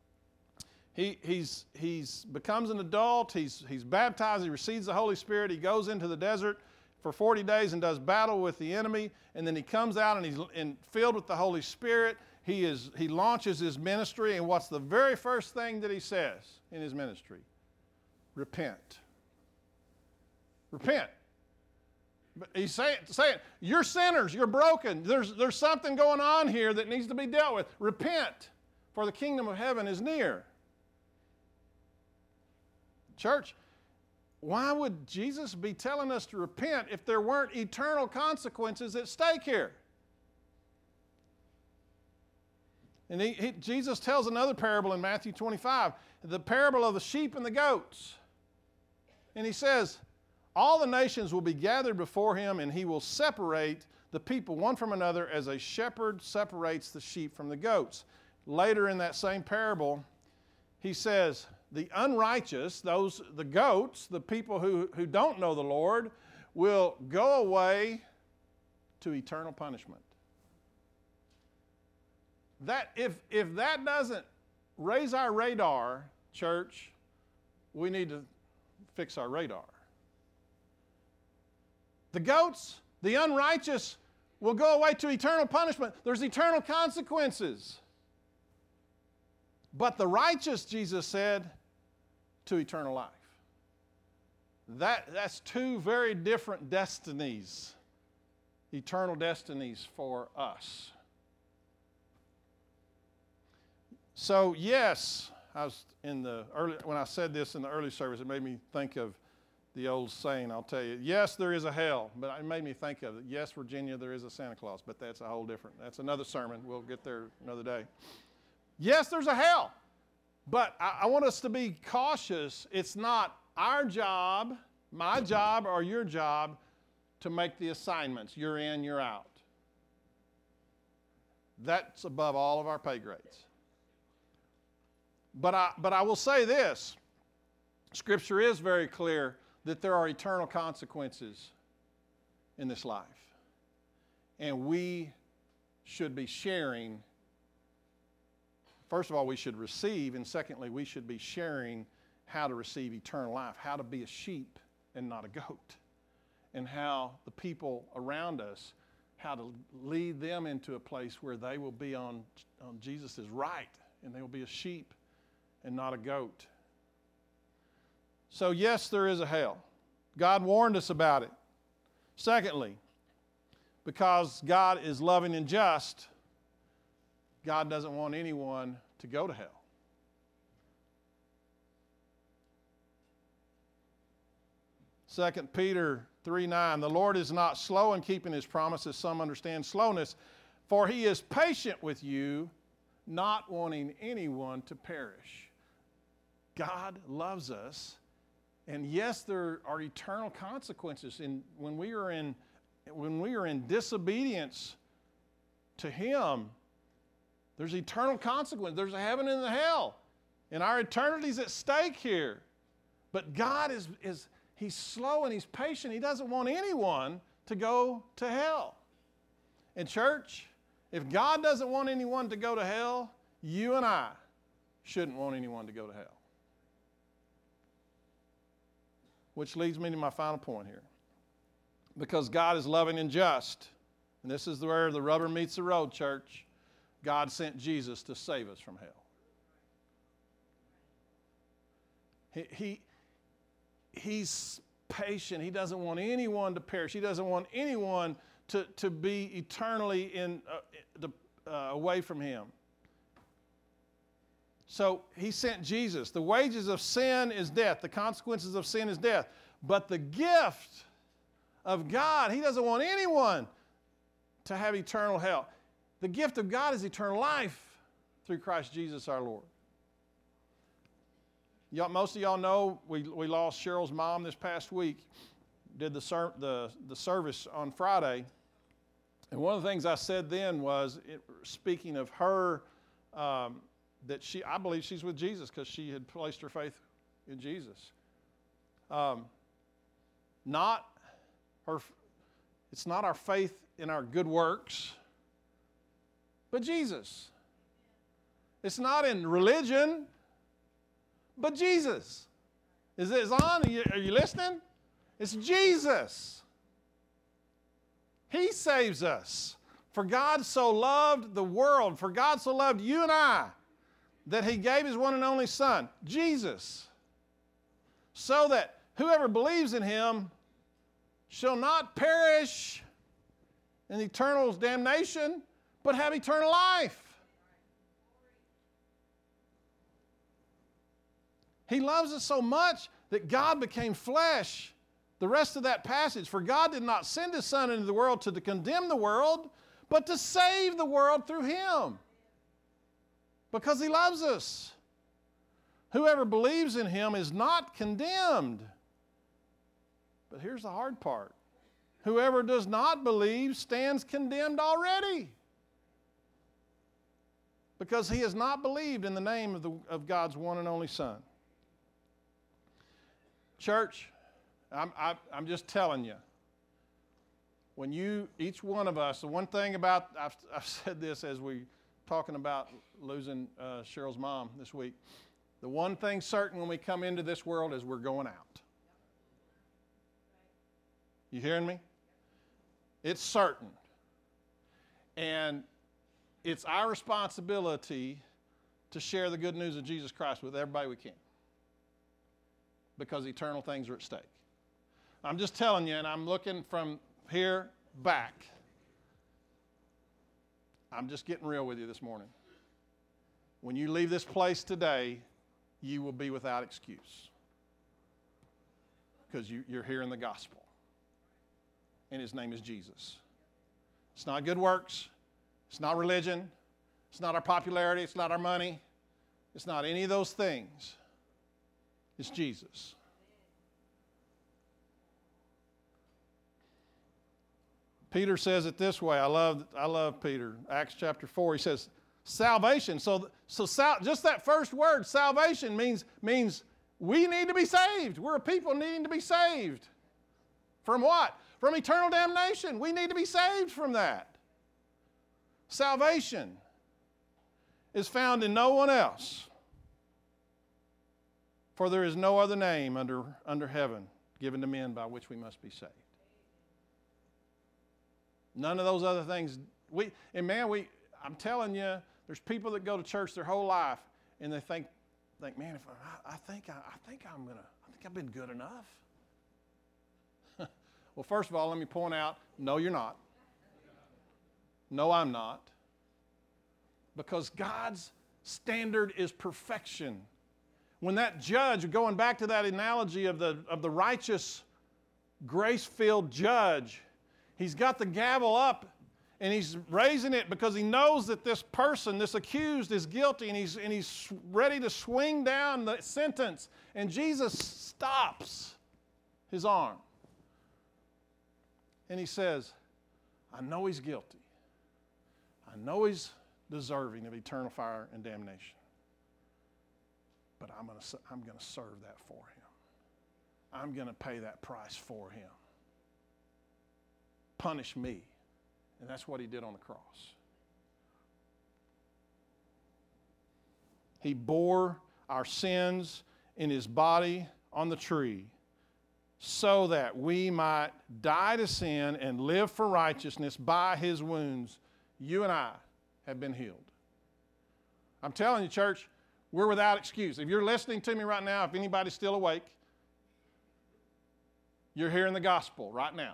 he's becomes an adult, he's baptized, he receives the Holy Spirit, he goes into the desert for 40 days and does battle with the enemy, and then he comes out and he's filled with the Holy Spirit. He launches his ministry, and what's the very first thing that he says in his ministry? Repent. Repent. But he's saying, you're sinners, you're broken. There's something going on here that needs to be dealt with. Repent, for the kingdom of heaven is near. Church, why would Jesus be telling us to repent if there weren't eternal consequences at stake here? And Jesus tells another parable in Matthew 25, the parable of the sheep and the goats. And he says, all the nations will be gathered before him, and he will separate the people one from another as a shepherd separates the sheep from the goats. Later in that same parable, he says, the unrighteous, the goats, the people who don't know the Lord, will go away to eternal punishment. That if that doesn't raise our radar, church, we need to fix our radar. The goats, the unrighteous, will go away to eternal punishment. There's eternal consequences. But the righteous, Jesus said, to eternal life. That's two very different destinies, eternal destinies for us. So yes, when I said this in the early service, it made me think of the old saying, I'll tell you, yes, there is a hell, but it made me think of it. Yes, Virginia, there is a Santa Claus, but that's another sermon. We'll get there another day. Yes, there's a hell. But I want us to be cautious. It's not our job, my job, or your job to make the assignments. You're in, you're out. That's above all of our pay grades. But I will say this. Scripture is very clear that there are eternal consequences in this life. And we should be sharing. First of all, we should receive, and secondly, we should be sharing how to receive eternal life, how to be a sheep and not a goat, and how the people around us, how to lead them into a place where they will be on Jesus' right, and they will be a sheep and not a goat. So yes, there is a hell. God warned us about it. Secondly, because God is loving and just, God doesn't want anyone to go to hell. Second Peter 3:9, the Lord is not slow in keeping his promises, some understand slowness, for he is patient with you, not wanting anyone to perish. God loves us, and yes, there are eternal consequences when we are in disobedience to him. There's eternal consequence. There's a heaven and a hell. And our eternity's at stake here. But God he's slow and he's patient. He doesn't want anyone to go to hell. And church, if God doesn't want anyone to go to hell, you and I shouldn't want anyone to go to hell. Which leads me to my final point here. Because God is loving and just, and this is where the rubber meets the road, church, God sent Jesus to save us from hell. He's patient. He doesn't want anyone to perish. He doesn't want anyone to be eternally away from him. So he sent Jesus. The wages of sin is death. The consequences of sin is death. But the gift of God, he doesn't want anyone to have eternal hell. The gift of God is eternal life through Christ Jesus our Lord. Most of y'all know we lost Cheryl's mom this past week. Did the service on Friday. And one of the things I said then was, speaking of her, that I believe she's with Jesus because she had placed her faith in Jesus. It's not our faith in our good works, but Jesus. It's not in religion, but Jesus. Is it on? Are you listening? It's Jesus. He saves us. For God so loved the world, for God so loved you and I, that he gave his one and only Son, Jesus, so that whoever believes in him shall not perish in eternal damnation, but have eternal life. He loves us so much that God became flesh. The rest of that passage, for God did not send his Son into the world to condemn the world, but to save the world through him. Because he loves us. Whoever believes in him is not condemned. But here's the hard part. Whoever does not believe stands condemned already. Because he has not believed in the name of God's one and only Son. Church, I'm just telling you. When each one of us, the one thing about, I've said this as we talking about losing Cheryl's mom this week. The one thing certain when we come into this world is we're going out. You hearing me? It's certain. And it's our responsibility to share the good news of Jesus Christ with everybody we can. Because eternal things are at stake. I'm just telling you, and I'm looking from here back. I'm just getting real with you this morning. When you leave this place today, you will be without excuse. Because you're hearing the gospel. And his name is Jesus. It's not good works. It's not religion. It's not our popularity. It's not our money. It's not any of those things. It's Jesus. Peter says it this way. I love Peter. Acts chapter 4. He says, salvation. So just that first word, salvation, means we need to be saved. We're a people needing to be saved. From what? From eternal damnation. We need to be saved from that. Salvation is found in no one else. For there is no other name under heaven given to men by which we must be saved. None of those other things. I'm telling you, there's people that go to church their whole life and they think, man, if I think I've been good enough. Well, first of all, let me point out, no, you're not. No, I'm not. Because God's standard is perfection. When that judge, going back to that analogy of the righteous, grace-filled judge, he's got the gavel up and he's raising it because he knows that this person, this accused, is guilty, and he's ready to swing down the sentence. And Jesus stops his arm. And he says, I know he's guilty. I know he's deserving of eternal fire and damnation. But I'm going to serve that for him. I'm going to pay that price for him. Punish me. And that's what he did on the cross. He bore our sins in his body on the tree so that we might die to sin and live for righteousness. By his wounds, you and I have been healed. I'm telling you, church, we're without excuse. If you're listening to me right now, if anybody's still awake, you're hearing the gospel right now.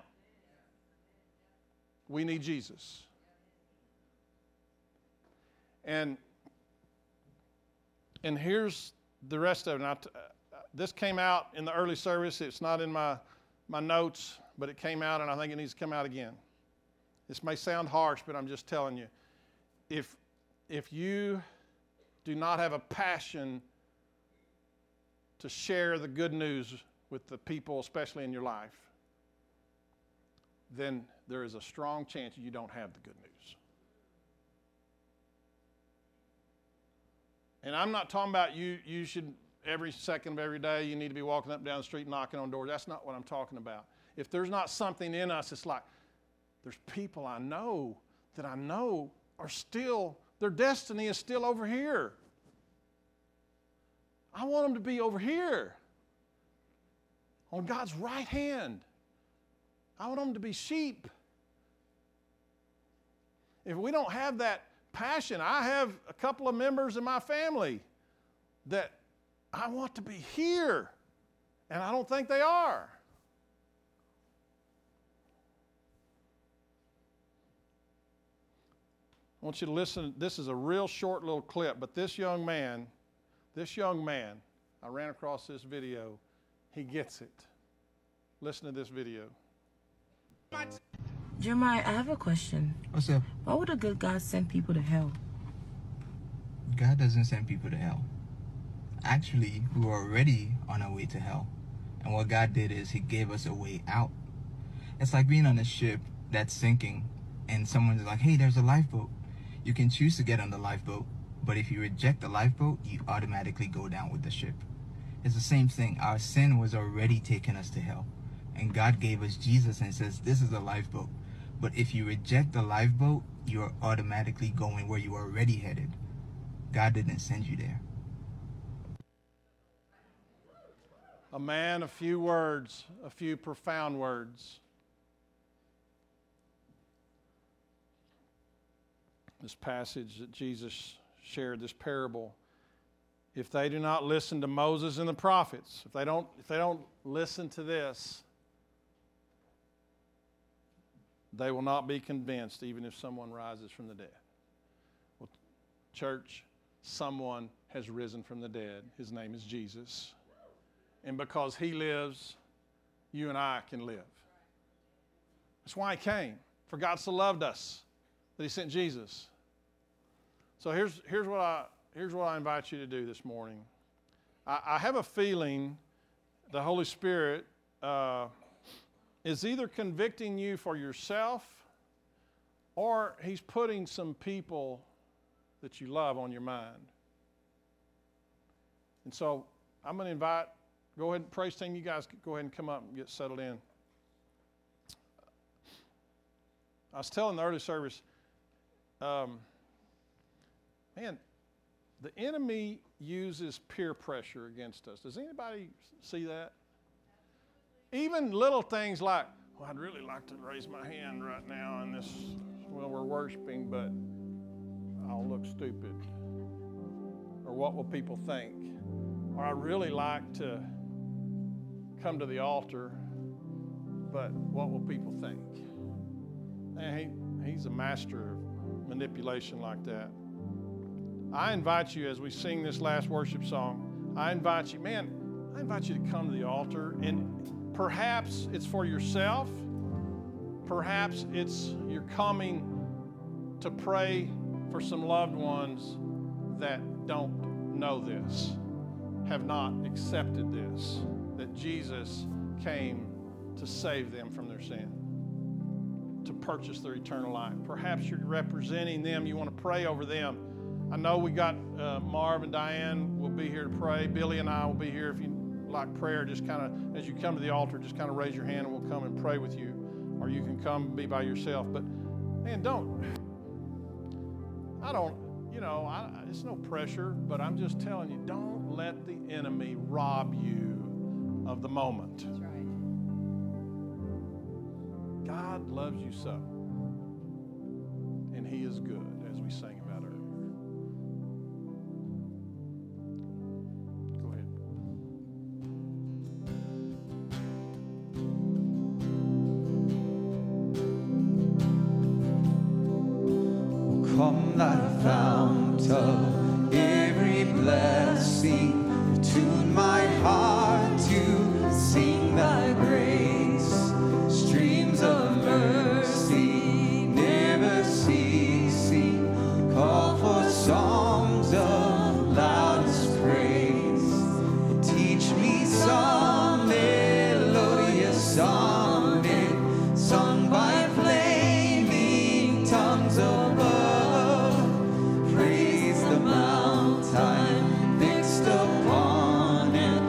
We need Jesus. And here's the rest of it. This came out in the early service. It's not in my notes, but it came out, and I think it needs to come out again. This may sound harsh, but I'm just telling you. If you do not have a passion to share the good news with the people, especially in your life, then there is a strong chance you don't have the good news. And I'm not talking about you should, every second of every day, you need to be walking up and down the street knocking on doors. That's not what I'm talking about. If there's not something in us, it's like, there's people I know are still, their destiny is still over here. I want them to be over here on God's right hand. I want them to be sheep. If we don't have that passion, I have a couple of members in my family that I want to be here, and I don't think they are. I want you to listen. This is a real short little clip, but this young man, I ran across this video. He gets it. Listen to this video. Jeremiah, I have a question. What's up? Why would a good God send people to hell? God doesn't send people to hell. Actually, we were already on our way to hell. And what God did is he gave us a way out. It's like being on a ship that's sinking and someone's like, hey, there's a lifeboat. You can choose to get on the lifeboat, but if you reject the lifeboat, you automatically go down with the ship. It's the same thing. Our sin was already taking us to hell. And God gave us Jesus and says, this is a lifeboat. But if you reject the lifeboat, you're automatically going where you are already headed. God didn't send you there. A man, a few words, a few profound words. This passage that Jesus shared, this parable, if they do not listen to Moses and the prophets, if they don't listen to this, they will not be convinced even if someone rises from the dead. Well, church, someone has risen from the dead. His name is Jesus. And because he lives, you and I can live. That's why he came. For God so loved us that he sent Jesus. So here's here's what I invite you to do this morning. I have a feeling the Holy Spirit is either convicting you for yourself or He's putting some people that you love on your mind. And so I'm going to invite, go ahead, praise team, you guys go ahead and come up and get settled in. I was telling the early service, man, the enemy uses peer pressure against us. Does anybody see that? Even little things like, well, I'd really like to raise my hand right now in this, well, we're worshiping, but I'll look stupid. Or what will people think? Or I really like to come to the altar, but what will people think? And he's a master of manipulation like that. I invite you, as we sing this last worship song, I invite you to come to the altar, and perhaps it's for yourself. Perhaps it's you're coming to pray for some loved ones that don't know this, have not accepted this, that Jesus came to save them from their sin, to purchase their eternal life. Perhaps you're representing them. You want to pray over them. I know we got Marv and Diane will be here to pray. Billy and I will be here. If you like prayer, just kind of, as you come to the altar, just kind of raise your hand and we'll come and pray with you. Or you can come and be by yourself. But, man, it's no pressure, but I'm just telling you, don't let the enemy rob you of the moment. That's right. God loves you so. And He is good, as we sang about earlier. Go ahead. Come thy fount of every blessing, tune my heart to sing thy grace. Streams of mercy never ceasing, call for songs of loudest praise. Teach me some melodious sonnet sung by flaming tongues above. Praise the mountain fixed upon it,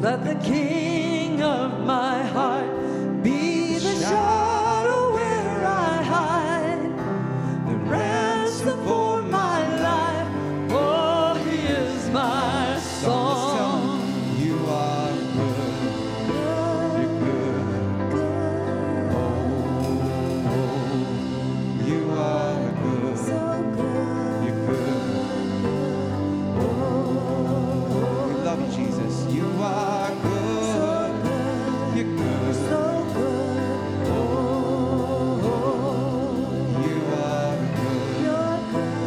Let the King of my heart be the shadow where I hide, the ransom for my life. Oh, he is my song. You are good. You're good. Oh, you are good. You're good. We love you, Jesus. You are good. You're good. Oh, you are good. You're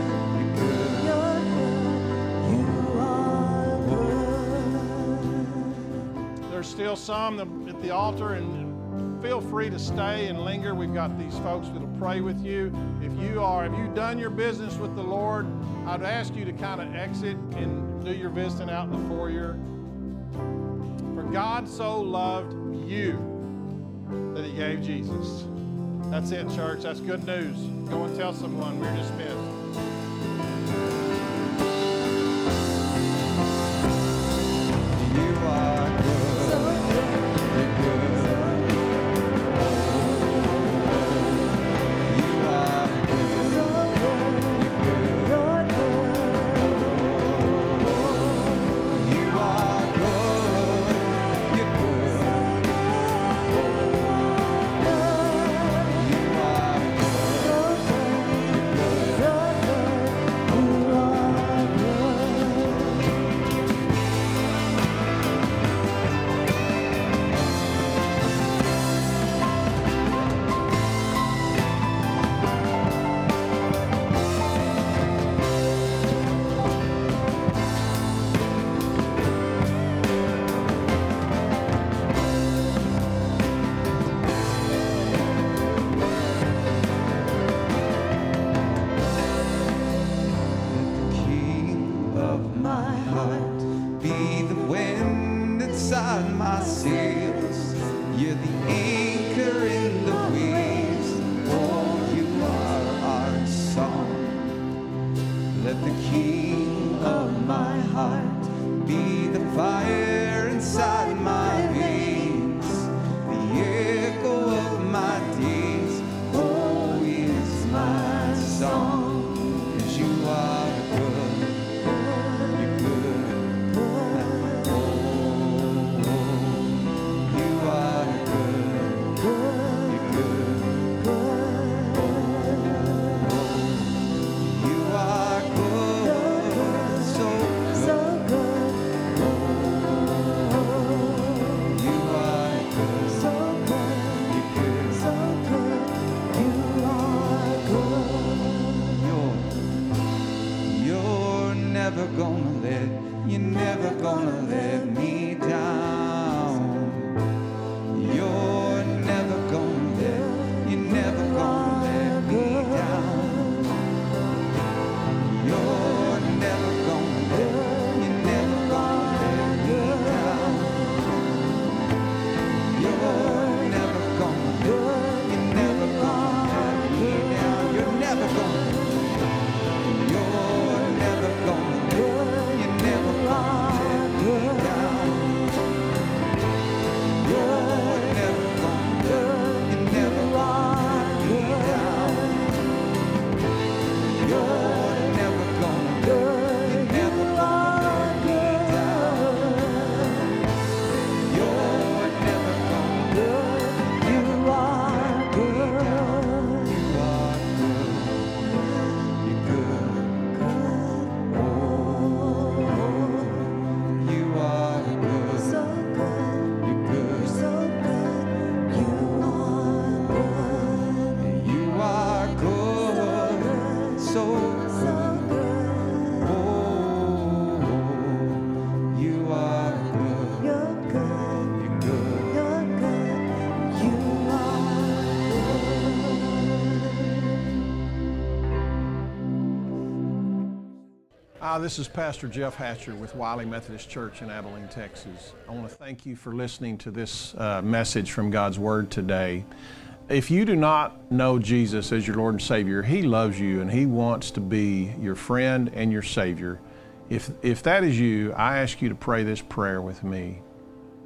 good. There's still some at the altar, and feel free to stay and linger. We've got these folks that'll pray with you. If you've done your business with the Lord, I'd ask you to kind of exit and do your visiting out in the foyer. For God so loved you that he gave Jesus. That's it, church. That's good news. Go and tell someone. We're dismissed. You are good. You're good. You are good. You're good. You are good. You're good. You are King of my heart, be the wind inside my sails. You're the anchor in the waves. Oh, you are our song. Let the King of my heart be the fire inside my veins, the echo of my days. Oh, is my song. 'Cause you are good. You're good. Oh, you are good. You're good. Oh, you are good. So good. You are good. You're good. You're never gonna let me down. You're never gonna let me down. You're never gonna let me down. You're never gonna let me down. You're never gonna. You're never gonna let me down. You're never gonna let me down. You're never gonna let me down. You're never gonna. You are good. You are good. You're good. Oh, you are good. You're good. You are good. So good. Oh, you are good. You're good. This is Pastor Jeff Hatcher with Wiley Methodist Church in Abilene, Texas. I want to thank you for listening to this message from God's Word today. If you do not know Jesus as your Lord and Savior, He loves you and He wants to be your friend and your Savior. If that is you, I ask you to pray this prayer with me.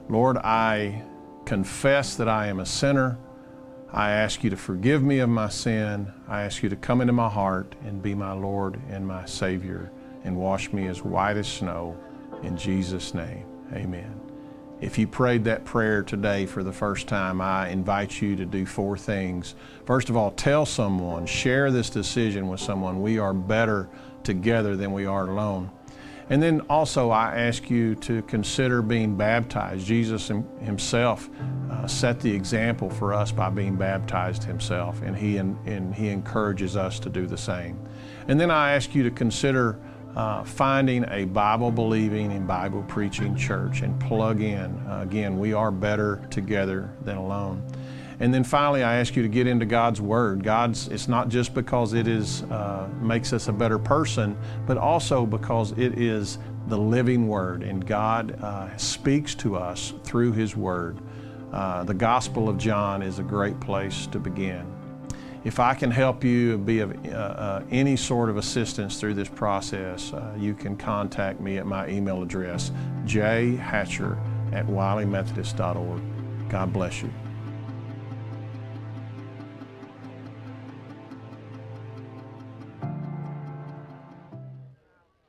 Lord, I confess that I am a sinner. I ask you to forgive me of my sin. I ask you to come into my heart and be my Lord and my Savior and wash me as white as snow. In Jesus' name, amen. If you prayed that prayer today for the first time, I invite you to do 4 things. First of all, tell someone, share this decision with someone. We are better together than we are alone. And then also I ask you to consider being baptized. Jesus himself set the example for us by being baptized himself, and he encourages us to do the same. And then I ask you to consider finding a Bible-believing and Bible-preaching church and plug in. Again, we are better together than alone. And then finally, I ask you to get into God's Word. It's not just because it makes us a better person, but also because it is the living Word, and God speaks to us through His Word. The Gospel of John is a great place to begin. If I can help you be of any sort of assistance through this process, you can contact me at my email address, jhatcher@wileymethodist.org. God bless you.